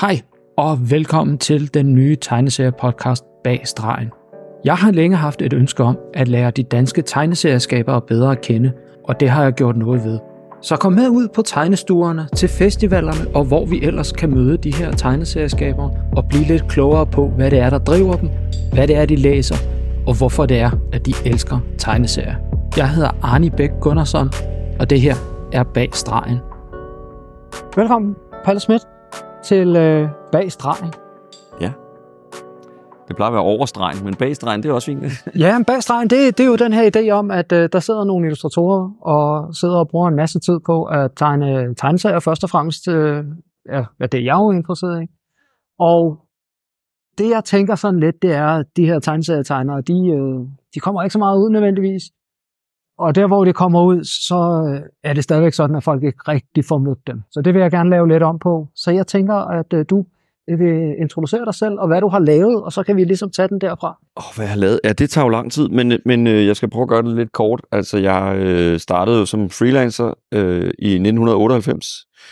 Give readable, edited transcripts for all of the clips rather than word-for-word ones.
Hej og velkommen til den nye tegneserie-podcast Bag Stregen. Jeg har længe haft et ønske om at lære de danske tegneserieskabere bedre at kende, og det har jeg gjort noget ved. Så kom med ud på tegnestuerne, til festivalerne og hvor vi ellers kan møde de her tegneserieskabere og blive lidt klogere på, hvad det er, der driver dem, hvad det er, de læser, og hvorfor det er, at de elsker tegneserier. Jeg hedder Arne Bæk Gunnarsson, og det her er Bag Stregen. Velkommen, Palle Schmidt, til Bag Stregen. Ja. Det plejer at være over stregen, men bag stregen, det er også fint. Ja, bag stregen, det er jo den her idé om, at der sidder nogle illustratorer og sidder og bruger en masse tid på at tegne tegneserier først og fremmest. Det er jeg jo interesseret i. Og det, jeg tænker sådan lidt, det er, at de her tegneserietegnere, de kommer ikke så meget ud nødvendigvis. Og der, hvor det kommer ud, så er det stadigvæk sådan, at folk ikke rigtig får mødt dem. Så det vil jeg gerne lave lidt om på. Så jeg tænker, at du vil introducere dig selv, og hvad du har lavet, og så kan vi ligesom tage den derfra. Hvad jeg har lavet? Ja, det tager jo lang tid, men jeg skal prøve at gøre det lidt kort. Altså, jeg startede jo som freelancer i 1998,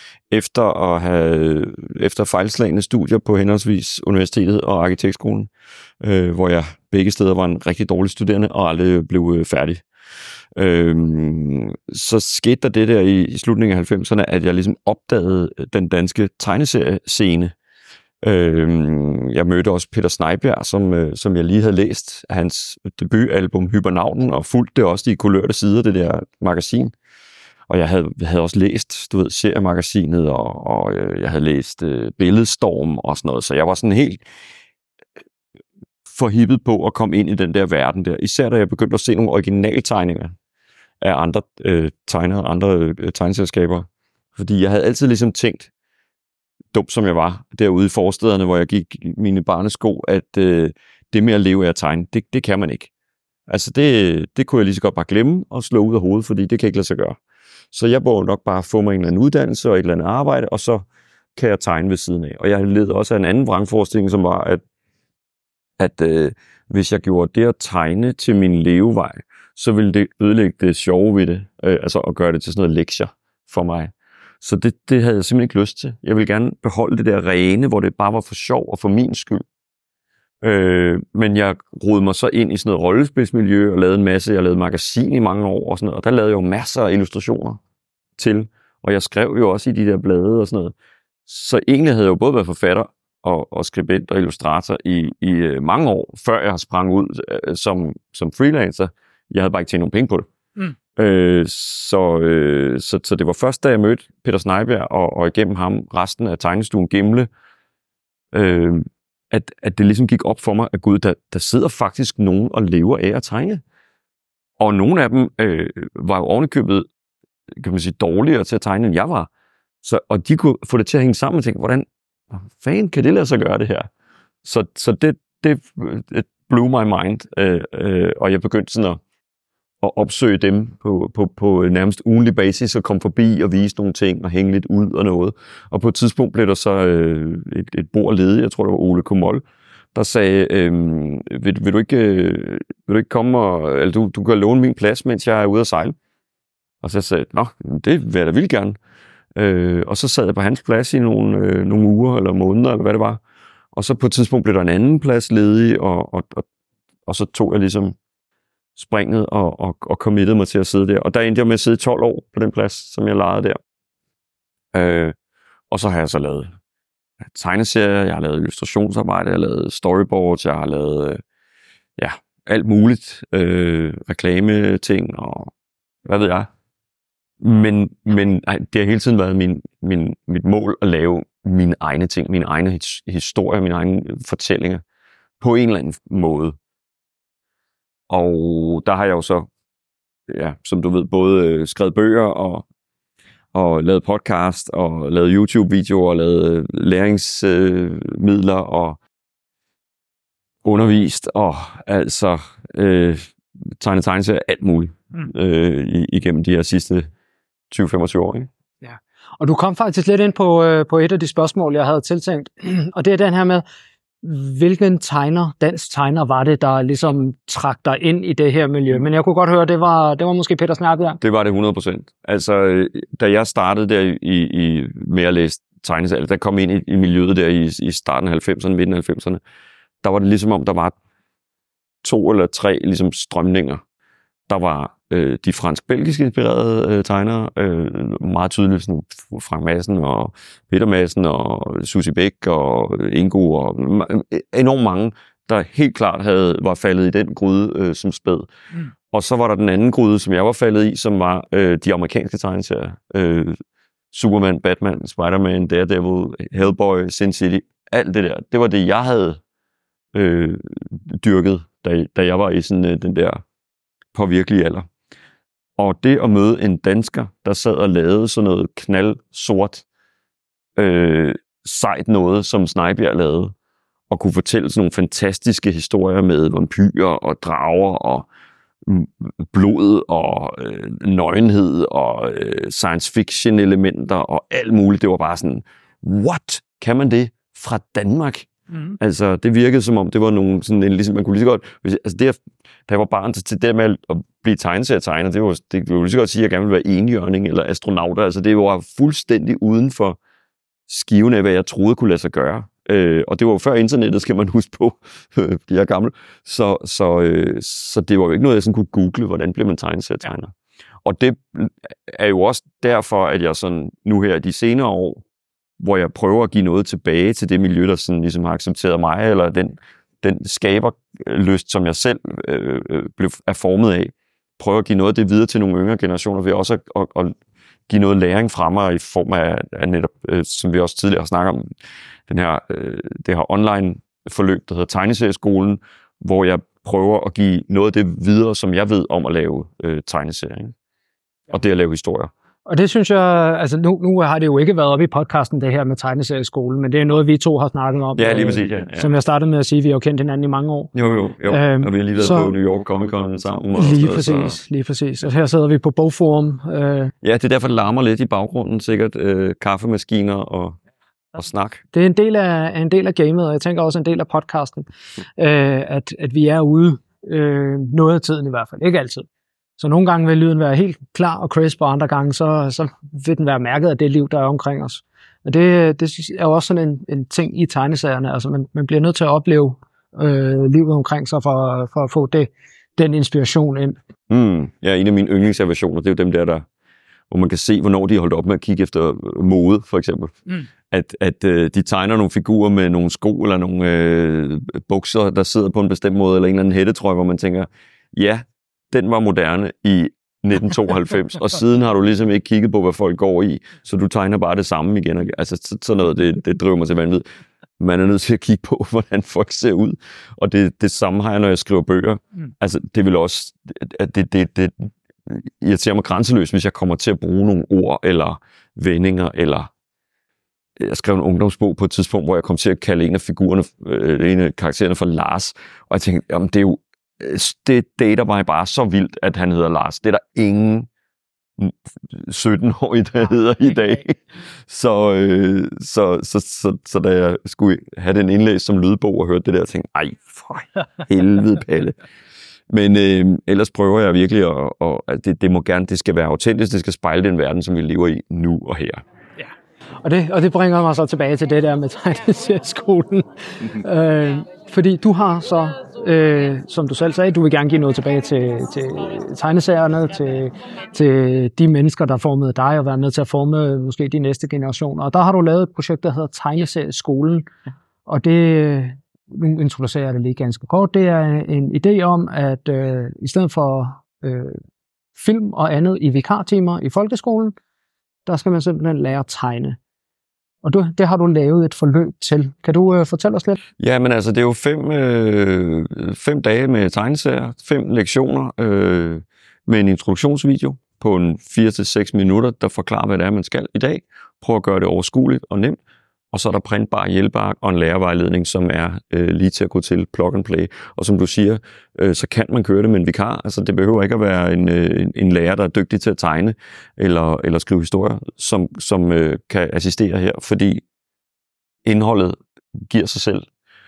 efter fejlslagne studier på henholdsvis universitetet og arkitektskolen, hvor jeg begge steder var en rigtig dårlig studerende og aldrig blev færdig. Så skete der det der i slutningen af 90'erne, at jeg ligesom opdagede den danske tegneseriescene. Jeg mødte også Peter Snejbjerg, som jeg lige havde læst hans debutalbum Hybernavten, og fulgte det også de kulørte sider, det der magasin. Og jeg havde også læst, seriemagasinet, og jeg havde læst Billedstorm og sådan noget, så jeg var sådan helt forhippet på at komme ind i den der verden der. Især da jeg begyndte at se nogle originaltegninger af andre tegnere, andre tegneselskaber. Fordi jeg havde altid ligesom tænkt, dum som jeg var, derude i forstederne, hvor jeg gik mine barnesko, at det med at leve af at tegne, det kan man ikke. Altså det kunne jeg lige så godt bare glemme og slå ud af hovedet, fordi det kan ikke lade sig gøre. Så jeg må nok bare få mig en eller anden uddannelse og et eller andet arbejde, og så kan jeg tegne ved siden af. Og jeg led også af en anden vrangforestilling, som var, at hvis jeg gjorde det at tegne til min levevej, så ville det ødelægge det sjove ved det, altså at gøre det til sådan noget lektier for mig. Så det havde jeg simpelthen ikke lyst til. Jeg ville gerne beholde det der rene, hvor det bare var for sjov og for min skyld. Men jeg rodede mig så ind i sådan noget rollespilsmiljø og lavede en masse. Jeg lavede magasin i mange år og sådan noget, og der lavede jeg jo masser af illustrationer til. Og jeg skrev jo også i de der blade og sådan noget. Så egentlig havde jeg jo både været forfatter og skribent og illustrator i mange år, før jeg sprang ud som freelancer. Jeg havde bare ikke tjent nogen penge på det. Så det var først, da jeg mødte Peter Snejbjerg og igennem ham resten af tegnestuen Gimle, at det ligesom gik op for mig, at gud, der sidder faktisk nogen og lever af at tegne. Og nogle af dem var jo ovenikøbet, kan man sige, dårligere til at tegne, end jeg var. Og de kunne få det til at hænge sammen og tænke, hvordan fanden kan det lade sig gøre det her? Så det blew my mind, og jeg begyndte sådan at opsøge dem på nærmest ugenlig basis og komme forbi og vise nogle ting og hænge lidt ud og noget. Og på et tidspunkt blev der så et bord ledigt, jeg tror det var Ole Komol, der sagde, vil du ikke komme og, eller du kan låne min plads, mens jeg er ude at sejle. Og så sagde jeg, det vil jeg da vildt gerne. Og så sad jeg på hans plads i nogle uger eller måneder, eller hvad det var. Og så på et tidspunkt blev der en anden plads ledig, og så tog jeg ligesom springet og committede mig til at sidde der. Og der endte jeg med at sidde 12 år på den plads, som jeg lejede der. Og så har jeg så lavet tegneserier, jeg har lavet illustrationsarbejde, jeg har lavet storyboards, jeg har lavet alt muligt. Reklame-ting og hvad ved jeg. Men det har hele tiden været mit mål at lave mine egne ting, mine egne historier, mine egne fortællinger på en eller anden måde. Og der har jeg jo så, som du ved, både skrevet bøger og lavet podcast og lavet YouTube-videoer og lavet læringsmidler og undervist og altså tegneserier, alt muligt igennem de her sidste 20-25 år, ikke? Ja, og du kom faktisk lidt ind på et af de spørgsmål, jeg havde tiltænkt, og det er den her med, hvilken dansk tegner var det, der ligesom trak dig ind i det her miljø? Men jeg kunne godt høre, det var måske Peter Snejbjerg. Det var det 100%. Altså, da jeg startede der med at læse tegneserie, der kom ind i miljøet der i starten af 90'erne, midten af 90'erne, der var det ligesom om, der var 2 eller 3 ligesom strømninger. Der var de fransk-belgisk inspirerede tegnere, meget tydeligt sådan Frank Madsen og Peter Madsen og Susie Bæk og Ingo og enormt mange, der helt klart var faldet i den gryde som spæd. Og så var der den anden gryde, som jeg var faldet i, som var de amerikanske tegneserier. Superman, Batman, Spider-Man, Daredevil, Hellboy, Sin City, alt det der. Det var det, jeg havde dyrket, da jeg var i sådan den der påvirkelige alder. Og det at møde en dansker, der sad og lavede sådan noget knaldsort, sejt noget, som Snejbjerg lavede, og kunne fortælle sådan nogle fantastiske historier med vampyrer og drager og blod og nøgenhed og science fiction elementer og alt muligt. Det var bare sådan, what? Kan man det fra Danmark? Altså, det virkede som om, det var nogle sådan en, ligesom man kunne lige så godt, altså det, da jeg var barn til det med at blive tegneserietegner, det var lige så godt sige, at jeg gerne ville være enhjørning eller astronauter. Altså, det var fuldstændig uden for skiven af, hvad jeg troede kunne lade sig gøre. Og det var jo før internettet, skal man huske på, fordi jeg er gammel. Så det var jo ikke noget, jeg sådan kunne google, hvordan bliver man tegneserietegner. Og det er jo også derfor, at jeg sådan nu her de senere år, hvor jeg prøver at give noget tilbage til det miljø, der sådan ligesom har accepteret mig, eller den skaberlyst, som jeg selv er formet af, prøver at give noget af det videre til nogle yngre generationer, ved også at give noget læring fra mig i form af netop, som vi også tidligere har snakket om, det her online forløb, der hedder Tegneserieskolen, hvor jeg prøver at give noget af det videre, som jeg ved om at lave tegneserier. Og det at lave historier. Og det synes jeg, altså nu har det jo ikke været oppe i podcasten, det her med Tegneserieskolen, men det er noget, vi to har snakket om. Ja, lige præcis, ja. Som jeg startede med at sige, vi har jo kendt hinanden i mange år. Jo. Og vi har lige været på New York Comic Con sammen. Lige præcis. Og her sidder vi på Bogforum. Ja, det er derfor, det larmer lidt i baggrunden, sikkert kaffemaskiner og snak. Det er en del af gamet, og jeg tænker også en del af podcasten, at vi er ude noget af tiden i hvert fald. Ikke altid. Så nogle gange vil lyden være helt klar og crisp, og andre gange så vil den være mærket af det liv, der er omkring os. Og det er jo også sådan en ting i tegneserierne. Altså man bliver nødt til at opleve livet omkring sig for at få den inspiration ind. Ja, en af mine yndlingsaversioner, det er jo dem der hvor man kan se, hvornår de er holdt op med at kigge efter mode, for eksempel. At de tegner nogle figurer med nogle sko eller nogle bukser, der sidder på en bestemt måde, eller en eller anden hættetrøje, hvor man tænker, ja, den var moderne i 1992, og siden har du ligesom ikke kigget på, hvad folk går i, så du tegner bare det samme igen. Altså sådan noget, det driver mig til vanvid. Man er nødt til at kigge på, hvordan folk ser ud, og det samme har jeg, når jeg skriver bøger. Altså, det vil også, det irriterer mig grænseløst, hvis jeg kommer til at bruge nogle ord, eller vendinger, eller jeg skrev en ungdomsbog på et tidspunkt, hvor jeg kom til at kalde en af karaktererne for Lars, og jeg tænkte, jamen det er jo det dater mig bare så vildt, at han hedder Lars. Det er der ingen 17-årige, der hedder i dag. Så da jeg skulle have den indlæst som lydbog og hørte det der, tænkte ej, for helvede, Palle. Men ellers prøver jeg virkelig, at det må gerne, det skal være autentisk, det skal spejle den verden, som vi lever i nu og her. Ja, og det bringer mig så tilbage til det der med tegneserieskolen. Fordi du har så, som du selv sagde, du vil gerne give noget tilbage til tegneserierne, til de mennesker, der formede dig, og være med til at forme måske de næste generationer. Og der har du lavet et projekt, der hedder Tegneserieskolen. Og det, nu introducerer jeg det lige ganske kort, det er en idé om, at i stedet for film og andet i vikartimer i folkeskolen, der skal man simpelthen lære at tegne. Og det har du lavet et forløb til. Kan du fortælle os lidt? Ja, men altså, det er jo 5 dage med tegneserier, 5 lektioner med en introduktionsvideo på en 4-6 minutter, der forklarer, hvad det er, man skal i dag. Prøv at gøre det overskueligt og nemt. Og så er der printbar hjælpeark og en lærervejledning, som er lige til at gå til plug and play. Og som du siger, så kan man køre det med en vikar. Altså det behøver ikke at være en lærer, der er dygtig til at tegne eller skrive historier, som kan assistere her, fordi indholdet giver sig selv.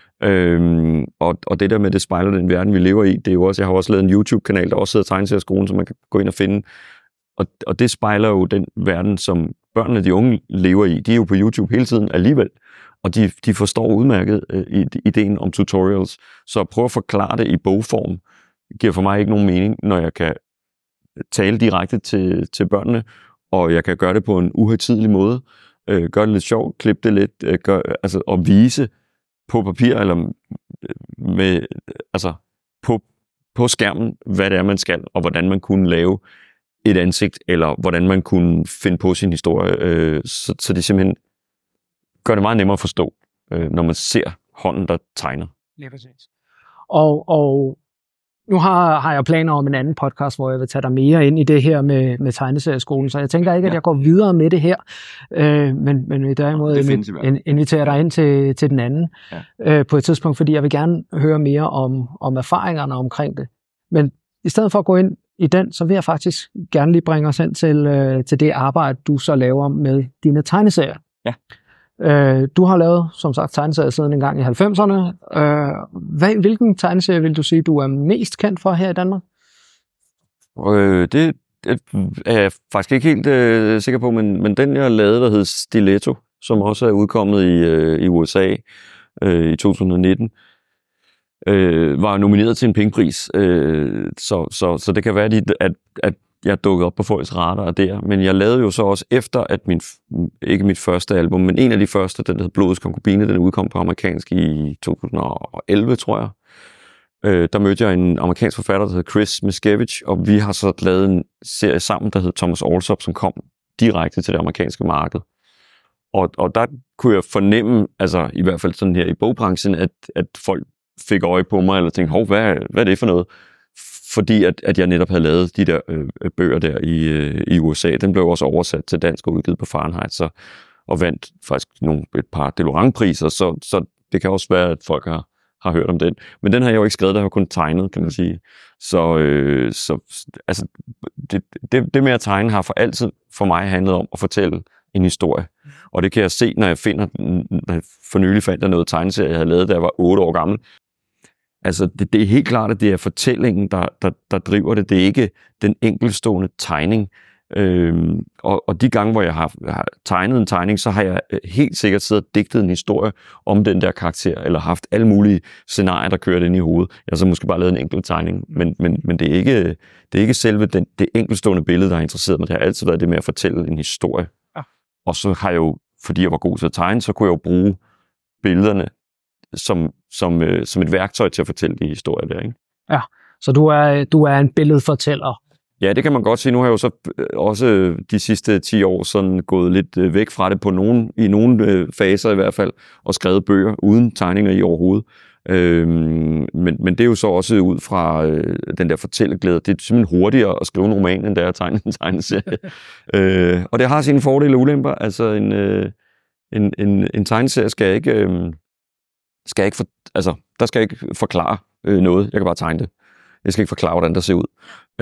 Og det der med, det spejler den verden, vi lever i, det er jo også, jeg har også lavet en YouTube-kanal, der også hedder Tegneserieskolen, som man kan gå ind og finde. Og det spejler jo den verden, som børnene, de unge lever i, de er jo på YouTube hele tiden alligevel, og de forstår udmærket ideen om tutorials. Så at prøve at forklare det i bogform giver for mig ikke nogen mening, når jeg kan tale direkte til børnene, og jeg kan gøre det på en uhøjtidelig måde, gøre det lidt sjovt, klippe det lidt, og vise på papir eller med, altså på skærmen, hvad det er, man skal, og hvordan man kunne lave et ansigt, eller hvordan man kunne finde på sin historie. Så det simpelthen gør det meget nemmere at forstå, når man ser hånden, der tegner. Ja, præcis. Og nu har jeg planer om en anden podcast, hvor jeg vil tage dig mere ind i det her med tegneserieskolen, så jeg tænker ikke, at jeg går videre med det her, men vil derimod invitere dig ind til den anden på et tidspunkt, fordi jeg vil gerne høre mere om erfaringerne omkring det. Men i stedet for at gå ind i den, så vil jeg faktisk gerne lige bringe os ind til det arbejde, du så laver med dine tegneserier. Ja. Du har lavet, som sagt, tegneserier siden en gang i 90'erne. Hvilken tegneserie vil du sige, du er mest kendt for her i Danmark? Det er jeg faktisk ikke helt sikker på, men den, jeg lavede, der hed Stiletto, som også er udkommet i USA i 2019, var nomineret til en pengepris. Så det kan være, at jeg dukkede op på folks radar der, men jeg lavede jo så også efter, at ikke mit første album, men en af de første, den hed Blodets Konkubine, den udkom på amerikansk i 2011, tror jeg. Der mødte jeg en amerikansk forfatter, der hed Chris Miskevich, og vi har så lavet en serie sammen, der hed Thomas Alsop, som kom direkte til det amerikanske marked. Og der kunne jeg fornemme, altså i hvert fald sådan her i bogbranchen, at folk fik øje på mig, eller tænkte, hvad er det for noget? Fordi at jeg netop havde lavet de der bøger der i USA. Den blev også oversat til dansk og udgivet på Fahrenheit, og vandt faktisk et par Delorang-priser, så det kan også være, at folk har hørt om den. Men den har jeg jo ikke skrevet, der har kun tegnet, kan man sige. Så altså, det med at tegne har for altid for mig handlet om at fortælle en historie. Og det kan jeg se, når jeg for nylig fandt noget tegneserie, jeg havde lavet, da jeg var 8 år gammel. Altså, det er helt klart, at det er fortællingen, der driver det. Det er ikke den enkeltstående tegning. Og de gange, hvor jeg har tegnet en tegning, så har jeg helt sikkert siddet og digtet en historie om den der karakter, eller haft alle mulige scenarier, der kører ind i hovedet. Jeg har så måske bare lavet en enkelt tegning, men det er ikke selve det enkeltstående billede, der har interesseret mig. Det har altid været det med at fortælle en historie. Ja. Og så har jeg jo, fordi jeg var god til at tegne, så kunne jeg jo bruge billederne som et værktøj til at fortælle de historier der, ikke? Ja, så du er en billedfortæller. Ja, det kan man godt sige. Nu har jeg jo så også de sidste 10 år sådan gået lidt væk fra det i nogle faser i hvert fald, og skrevet bøger uden tegninger i overhovedet. Men det er jo så også ud fra den der fortælleglæde. Det er simpelthen hurtigere at skrive en roman, end det er at tegne en tegneserie. Og det har sine fordele og ulemper. Altså en tegneserie skal ikke der skal ikke forklare noget. Jeg kan bare tegne det. Jeg skal ikke forklare, hvordan det ser ud.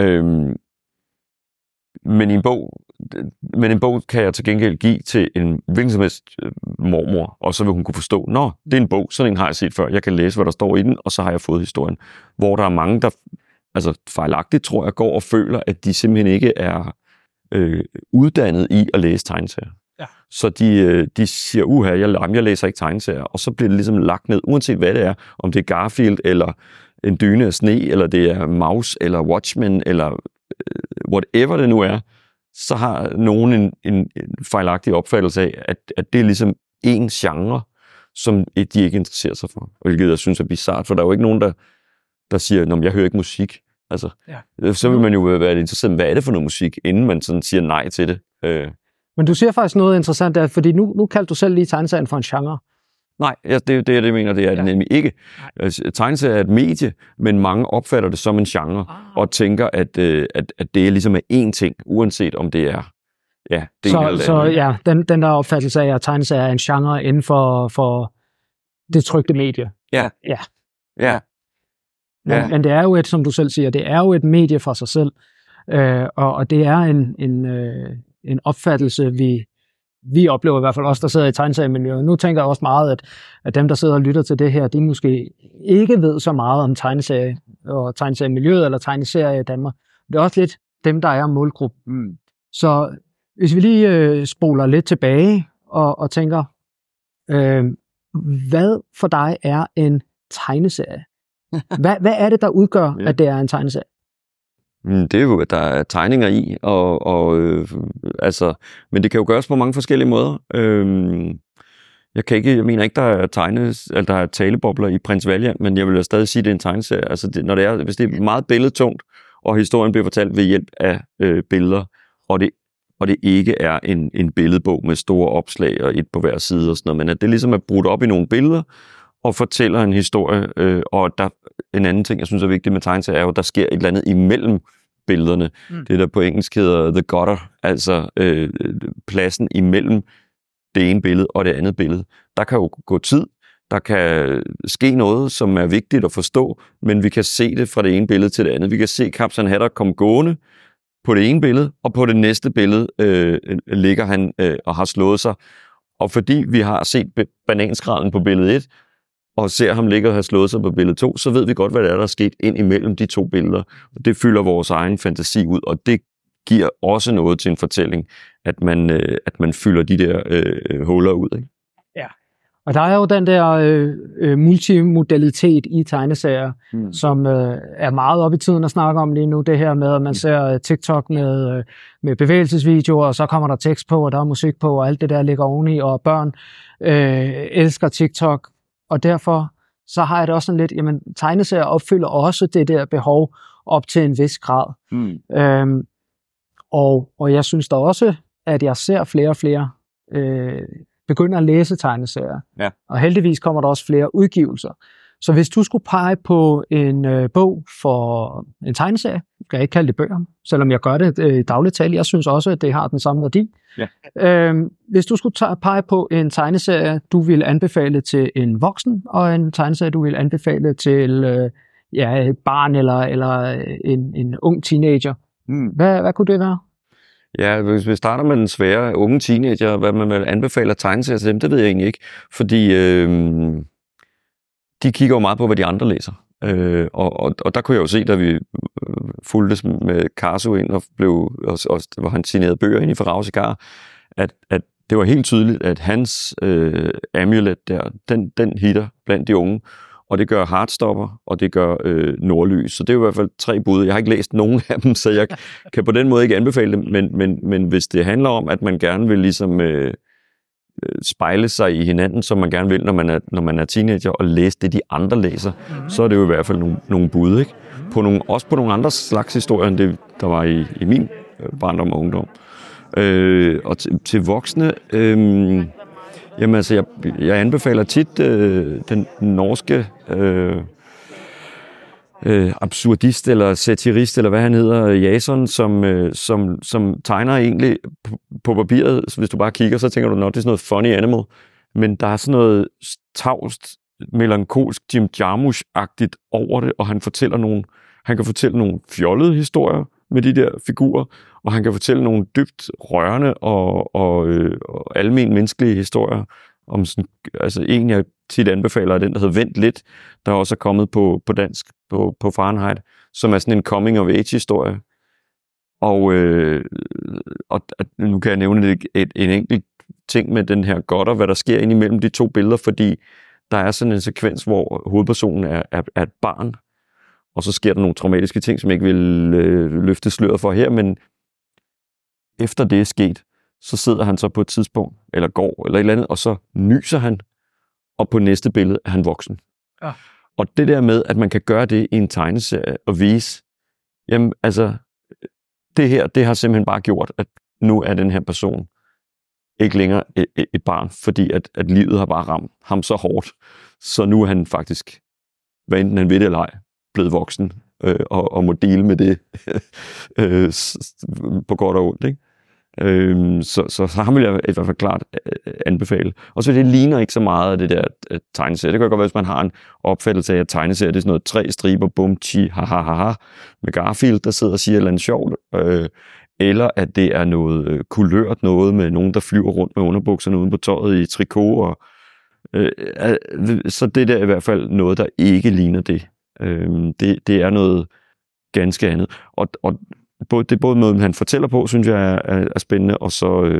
Men en bog kan jeg til gengæld give til en hvilken som helst mormor, og så vil hun kunne forstå, det er en bog, sådan en har jeg set før. Jeg kan læse, hvad der står i den, og så har jeg fået historien. Hvor der er mange, der fejlagtigt, tror jeg, går og føler, at de simpelthen ikke er uddannet i at læse tegneserier. Ja. Så de siger, jeg læser ikke tegneserier, og så bliver det ligesom lagt ned, uanset hvad det er, om det er Garfield, eller en dyne af sne, eller det er Maus, eller Watchmen, eller whatever det nu er, så har nogen en fejlagtig opfattelse af, at det er ligesom en genre, som de ikke interesserer sig for. Hvilket jeg synes er bizarrt, for der er jo ikke nogen, der siger, jeg hører ikke musik. Altså, så vil man jo være interesseret i, hvad er det for noget musik, inden man sådan siger nej til det. Men du siger faktisk noget interessant der, fordi nu kaldte du selv lige tegneserien for en genre. Nej, det er det, jeg mener, det er det nemlig ikke. Tegneserie er et medie, men mange opfatter det som en genre, og tænker, at det ligesom er én ting, uanset om det er den der opfattelse af, at tegneserie er en genre inden for det trykte medie. Ja. Men det er jo som du selv siger, det er jo et medie for sig selv, og det er en opfattelse, vi oplever i hvert fald også, der sidder i tegneseriemiljøet. Nu tænker jeg også meget, at dem, der sidder og lytter til det her, de måske ikke ved så meget om tegneserie og tegneseriemiljøet eller tegneserier i Danmark. Det er også lidt dem, der er målgruppen. Så Hvis vi lige spoler lidt tilbage og tænker, hvad for dig er en tegneserie? Hvad er det, der udgør, at det er en tegneserie? Det er jo, at der er tegninger i, men det kan jo gøres på mange forskellige måder. Jeg mener ikke, der er talebobler i Prins Valiant, men jeg vil jo stadig sige, at det er en tegneserie. Altså, hvis det er meget billedtungt, og historien bliver fortalt ved hjælp af billeder, og det ikke er en billedbog med store opslag og et på hver side og sådan noget, men at det ligesom er brudt op i nogle billeder og fortæller en historie. Og der en anden ting, jeg synes er vigtigt med tegneserier, er jo, at der sker et eller andet imellem billederne. Det der på engelsk hedder the gutter, altså pladsen imellem det ene billede og det andet billede. Der kan jo gå tid, der kan ske noget, som er vigtigt at forstå, men vi kan se det fra det ene billede til det andet. Vi kan se Kaptajn Hatter komme gående på det ene billede, og på det næste billede ligger han og har slået sig. Og fordi vi har set bananskralden på billede 1, og ser ham ligge og have slået sig på billede 2, så ved vi godt, hvad der er sket ind imellem de to billeder. Og det fylder vores egen fantasi ud, og det giver også noget til en fortælling, at man fylder de der huller ud. Ikke? Ja, og der er jo den der multimodalitet i tegneserier, som er meget op i tiden at snakke om lige nu. Det her med, at man ser TikTok med bevægelsesvideoer, og så kommer der tekst på, og der er musik på, og alt det der ligger oveni, og børn elsker TikTok. Og derfor så har jeg det også sådan lidt, jamen tegneserier opfylder også det der behov op til en vis grad. Og jeg synes da også, at jeg ser flere og flere begynder at læse tegneserier. Ja. Og heldigvis kommer der også flere udgivelser. Så hvis du skulle pege på en bog for en tegneserie, kan jeg ikke kalde det bøger, selvom jeg gør det i dagligt tale. Jeg synes også, at det har den samme værdi. Ja. Hvis du skulle pege på en tegneserie, du ville anbefale til en voksen, og en tegneserie, du ville anbefale til et barn eller en ung teenager, hvad kunne det være? Ja, hvis vi starter med den svære unge teenager, hvad man vil anbefale at tegneserier til dem, det ved jeg egentlig ikke, fordi de kigger jo meget på, hvad de andre læser. Og der kunne jeg jo se, da vi fulgtes med Karsu ind og hvor han signerede bøger ind i Farao Cigar, at det var helt tydeligt, at hans amulet der, den hitter blandt de unge, og det gør Heartstopper, og det gør Nordlys. Så det er jo i hvert fald 3 bud. Jeg har ikke læst nogen af dem, så jeg kan på den måde ikke anbefale dem, men hvis det handler om, at man gerne vil ligesom spejle sig i hinanden, som man gerne vil, når man er teenager, og læse det, de andre læser, så er det jo i hvert fald nogle bud, ikke? Også på nogle andre slags historier, end det, der var i min barndom og ungdom. Og til voksne, jamen altså, jeg anbefaler tit den norske absurdist eller satirist, eller hvad han hedder, Jason, som tegner egentlig på papiret. Så hvis du bare kigger, så tænker du, det er sådan noget funny animal. Men der er sådan noget tavst, melankolsk, Jim Jarmusch-agtigt over det, og han kan fortælle nogle fjollede historier med de der figurer, og han kan fortælle nogle dybt rørende og almen menneskelige historier om sådan, altså en jeg tit anbefaler er den, der hedder Vent lidt, der også er kommet på dansk på Fahrenheit, som er sådan en coming of age historie. Og nu kan jeg nævne en enkelt ting med den her gutter, hvad der sker ind imellem de to billeder, fordi der er sådan en sekvens, hvor hovedpersonen er et barn, og så sker der nogle traumatiske ting, som jeg ikke vil løfte sløret for her, men efter det er sket, så sidder han så på et tidspunkt, eller går, eller et eller andet, og så nyser han, og på næste billede er han voksen. Ja. Og det der med, at man kan gøre det i en tegneserie, og vise, jamen altså, det her, det har simpelthen bare gjort, at nu er den her person ikke længere et barn, fordi at livet har bare ramt ham så hårdt, så nu er han faktisk, hvad enten han ved det eller ej, blevet voksen, og må dele med det på godt og ondt, ikke? Så ham vil jeg i hvert fald klart anbefale. Og så det ligner ikke så meget af det der tegneserie. Det kan godt være, hvis man har en opfattelse af, at tegneserie det er sådan noget 3 striber, bum, chi, ha, ha, ha, ha, med Garfield, der sidder og siger et eller andet sjovt, eller at det er noget kulørt noget med nogen, der flyver rundt med underbukserne uden på tøjet i trikot. Og, så det der er i hvert fald noget, der ikke ligner det. Det er noget ganske andet. Og det er både måden, han fortæller på, synes jeg er spændende, og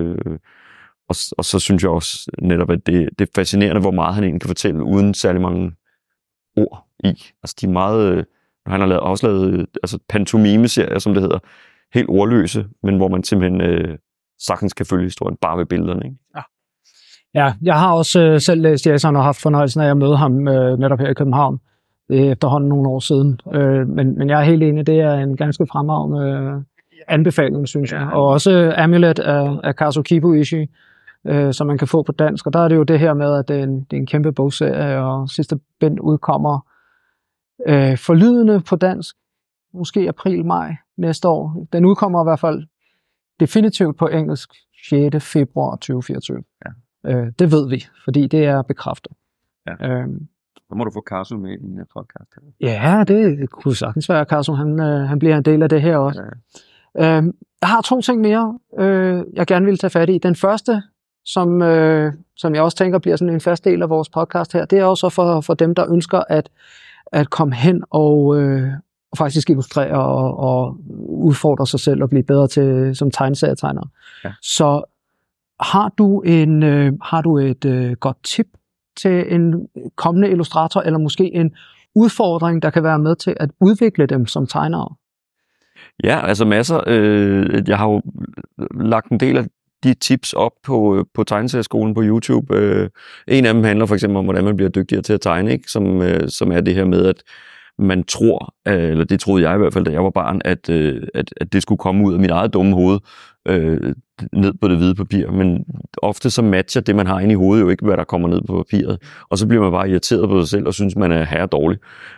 så synes jeg også netop, at det er fascinerende, hvor meget han egentlig kan fortælle, uden særlig mange ord i. Altså, de er meget... Han har også lavet pantomime-serier, som det hedder, helt ordløse, men hvor man simpelthen sagtens kan følge historien bare ved billederne. Ikke? Ja, jeg har også selv læst Jason og haft fornøjelsen af at møde ham netop her i København. Det er efterhånden nogle år siden. Men jeg er helt enig, det er en ganske fremragende anbefaling, synes jeg. Og også Amulet af Kazukibo Ishii, som man kan få på dansk. Og der er det jo det her med, at det er en kæmpe bogserie, og sidste bind udkommer forlydende på dansk, måske april-maj næste år. Den udkommer i hvert fald definitivt på engelsk 6. februar 2024. Ja. Det ved vi, fordi det er bekræftet. Ja. Så må du få Kazu med i din podcast. Ja, det kunne sagtens være, Kazu. Han bliver en del af det her også. Ja. Jeg har 2 ting mere, jeg gerne vil tage fat i. Den første, som jeg også tænker bliver sådan en fast del af vores podcast her, det er også for dem, der ønsker at komme hen og faktisk illustrere og udfordre sig selv og blive bedre til som tegneserietegner. Ja. Så har du et godt tip til en kommende illustrator, eller måske en udfordring, der kan være med til at udvikle dem som tegnere? Ja, altså masser. Jeg har jo lagt en del af de tips op på tegneserieskolen på YouTube. En af dem handler for eksempel om, hvordan man bliver dygtigere til at tegne, ikke? Som er det her med, at man tror, eller det troede jeg i hvert fald, da jeg var barn, at det skulle komme ud af mit eget dumme hoved, ned på det hvide papir. Men ofte så matcher det, man har inde i hovedet, jo ikke, hvad der kommer ned på papiret. Og så bliver man bare irriteret på sig selv, og synes, man er herredårlig.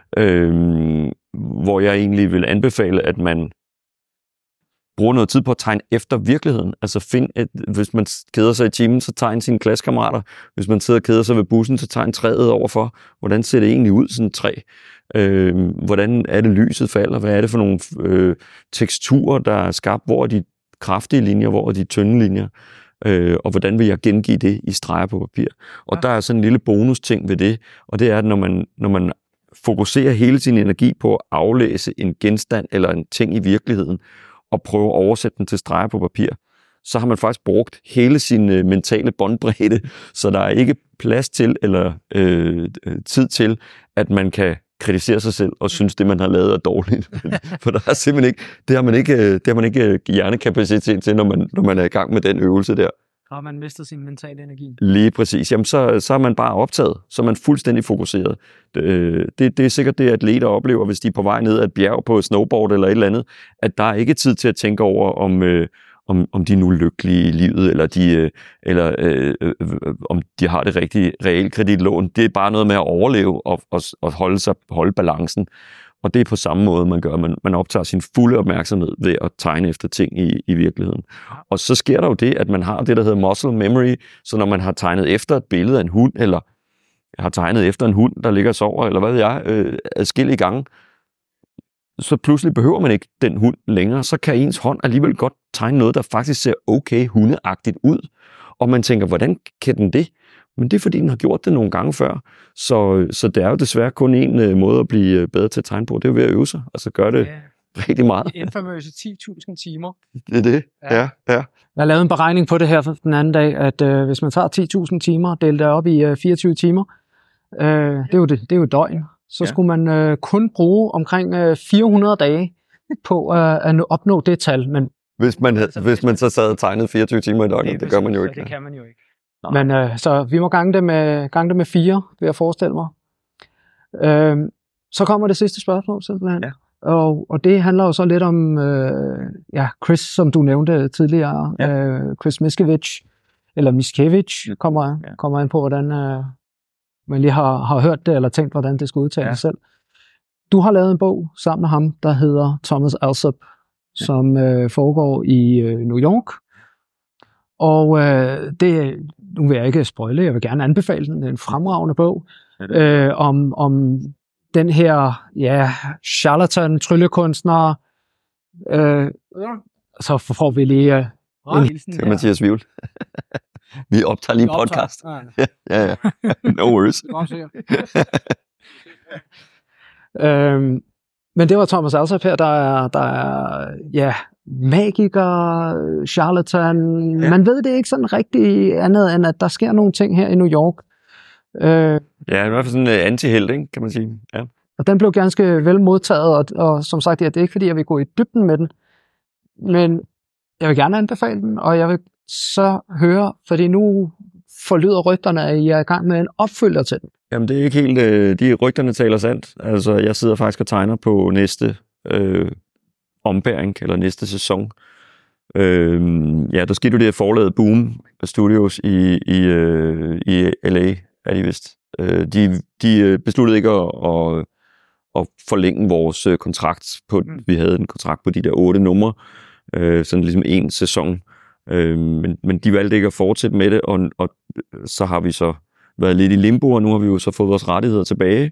Hvor jeg egentlig vil anbefale, at man bruger noget tid på at tegne efter virkeligheden. Altså hvis man keder sig i timen, så tegn sine klassekammerater. Hvis man sidder og keder sig ved bussen, så tegn træet overfor. Hvordan ser det egentlig ud, sådan et træ? Hvordan er det lyset falder? Hvad er det for nogle teksturer, der er skabt? Hvor er de kraftige linjer? Hvor er de tynde linjer? Og hvordan vil jeg gengive det i streger på papir? Og der er sådan en lille bonus-ting ved det, og det er, at når man fokuserer hele sin energi på at aflæse en genstand eller en ting i virkeligheden, og prøve at oversætte den til streger på papir, så har man faktisk brugt hele sin mentale båndbredde, så der er ikke plads til eller tid til, at man kan kritisere sig selv og synes, det man har lavet er dårligt. For der er simpelthen ikke, det har man ikke hjernekapacitet til, når man er i gang med den øvelse der. Har man mistet sin mentale energi? Lige præcis. Jamen, så er man bare optaget. Så er man fuldstændig fokuseret. Det er sikkert det, atleter oplever, hvis de er på vej ned ad et bjerg på et snowboard eller et eller andet, at der er ikke tid til at tænke over, om de er nu lykkelige i livet, eller om de har det rigtige realkreditlån. Det er bare noget med at overleve og holde balancen. Og det er på samme måde, man gør. Man optager sin fulde opmærksomhed ved at tegne efter ting i virkeligheden. Og så sker der jo det, at man har det, der hedder muscle memory. Så når man har tegnet efter et billede af en hund, eller har tegnet efter en hund, der ligger og sover, eller hvad ved jeg, adskillige gange, så pludselig behøver man ikke den hund længere. Så kan ens hånd alligevel godt tegne noget, der faktisk ser okay hundeagtigt ud. Og man tænker, hvordan kan den det? Men det er, fordi den har gjort det nogle gange før. Så det er jo desværre kun en måde at blive bedre til at tegne på. Det er jo ved at øve sig. Altså gøre det rigtig meget. De infamøse 10.000 timer. Det er det, ja. Jeg har lavet en beregning på det her den anden dag, at hvis man tager 10.000 timer og deler det op i 24 timer, det er jo et døgn, så skulle man kun bruge omkring 400 dage på at opnå det tal. Men hvis man så sad og tegnede 24 timer i døgnet, det gør man jo ikke. Det kan man jo ikke. Men så vi må gange det med 4, vil jeg forestille mig. Så kommer det sidste spørgsmål simpelthen. Ja. Og det handler jo så lidt om Chris, som du nævnte tidligere. Ja. Chris Miskevich kommer ind på, hvordan man lige har hørt det, eller tænkt, hvordan det skulle udtale selv. Du har lavet en bog sammen med ham, der hedder Thomas Alsop, som foregår i New York. Og nu vil jeg ikke spoile, jeg vil gerne anbefale den. Det er en fremragende bog om den her charlatan, tryllekunstner. Så får vi lige til Mathias Wivel. Vi optager lige en podcast. Ja. No worries. Men det var Thomas Alsop her, der er magiker, charlatan. Ja. Man ved det ikke sådan rigtig andet, end at der sker nogle ting her i New York. Ja, i hvert fald sådan en antihelt, ikke, kan man sige. Ja. Og den blev ganske vel modtaget, og som sagt, ja, det er ikke fordi, jeg vil gå i dybden med den, men jeg vil gerne anbefale den, og jeg vil så høre, fordi nu forlyder rygterne, at I er i gang med en opfølger til den. Jamen, det er ikke helt... de rygterne taler sandt. Altså, jeg sidder faktisk og tegner på næste ombæring, eller næste sæson. Ja, der skete jo det at forlade Boom Studios i LA, er de vist. De besluttede ikke at forlænge vores kontrakt på... Vi havde en kontrakt på de der 8 numre, sådan ligesom en sæson. Men de valgte ikke at fortsætte med det, og så har vi så været lidt i limbo, og nu har vi jo så fået vores rettigheder tilbage,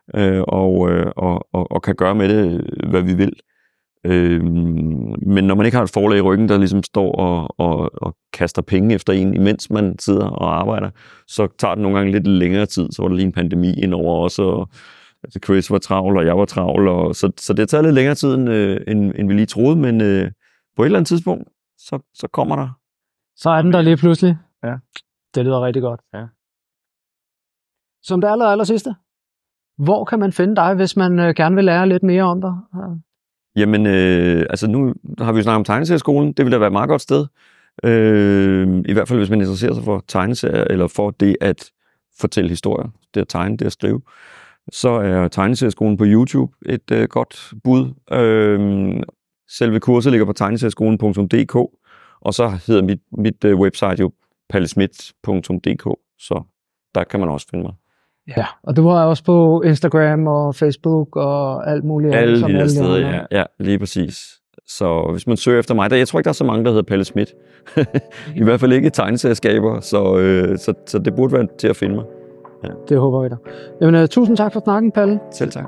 og kan gøre med det, hvad vi vil. Men når man ikke har et forlag i ryggen, der ligesom står og kaster penge efter en, imens man sidder og arbejder, så tager det nogle gange lidt længere tid. Så var der lige en pandemi indover også, og Chris var travl, og jeg var travl, og så det har taget lidt længere tid, end vi lige troede, men på et eller andet tidspunkt, så kommer der. Så er den der lige pludselig. Ja. Det lyder rigtig godt. Ja. Som det aller sidste, hvor kan man finde dig, hvis man gerne vil lære lidt mere om dig? Ja. Jamen, altså nu har vi jo snakket om tegneserieskolen. Det vil da være et meget godt sted. I hvert fald, hvis man interesserer sig for tegneserier, eller for det at fortælle historier, det at tegne, det at skrive. Så er tegneserieskolen på YouTube et godt bud. Selve kurset ligger på tegneserieskolen.dk, og så hedder mit website jo pallesmith.dk, så der kan man også finde mig. Ja, og du har også på Instagram og Facebook og alt muligt. Alle de der steder, ja, lige præcis. Så hvis man søger efter mig, jeg tror ikke, der er så mange, der hedder Palle Smith. I hvert fald ikke tegneserieskaber, så det burde være til at finde mig. Ja. Det håber vi da. Jamen, tusind tak for snakken, Palle. Selv tak.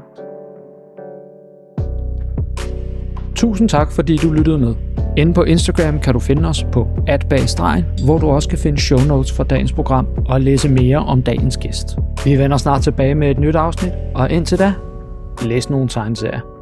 Tusind tak, fordi du lyttede med. Inde på Instagram kan du finde os på @bagstregen, hvor du også kan finde show notes fra dagens program og læse mere om dagens gæst. Vi vender snart tilbage med et nyt afsnit, og indtil da, læs nogle tegneserier.